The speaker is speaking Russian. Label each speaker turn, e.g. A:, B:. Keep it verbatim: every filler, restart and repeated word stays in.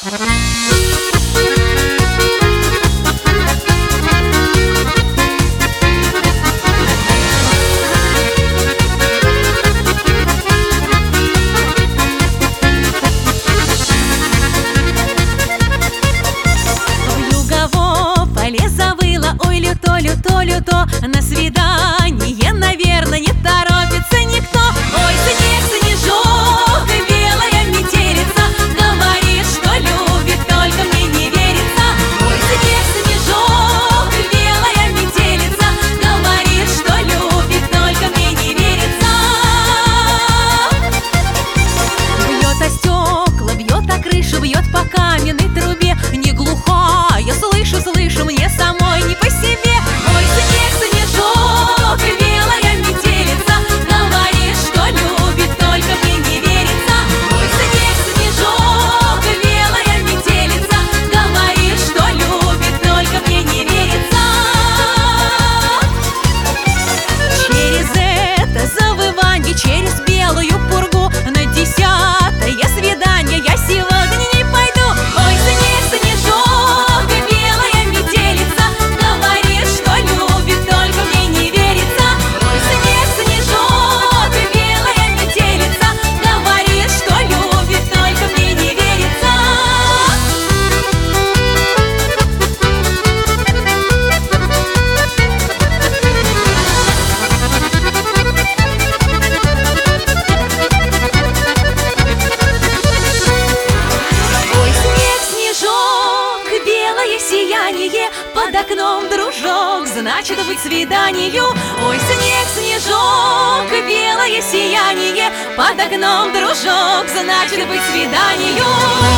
A: Люто, на свидание, наверное, не торопится никто. Ой, снег, снежок, белая метелица, говорит, что любит, только мне не верится. Ой, снег, снежок, белая метелица, говорит, что любит, только мне не верится. Бьет о стекла, бьет о крышу, бьет по каменной трубе. Не глухая, слышу, слышу, мне самой не по себе. Через белую пургу на десятое свидание я сегодня не пойду. Ой, снег, снежок, белая метелица, говорит, что любит, только мне не верится. Ой, снег, снежок, белая метелица, говорит, что любит, только мне не верится. Сияние под окном, дружок, значит быть свиданию. Ой, снег, снежок, белое сияние под окном, дружок, значит быть свиданию.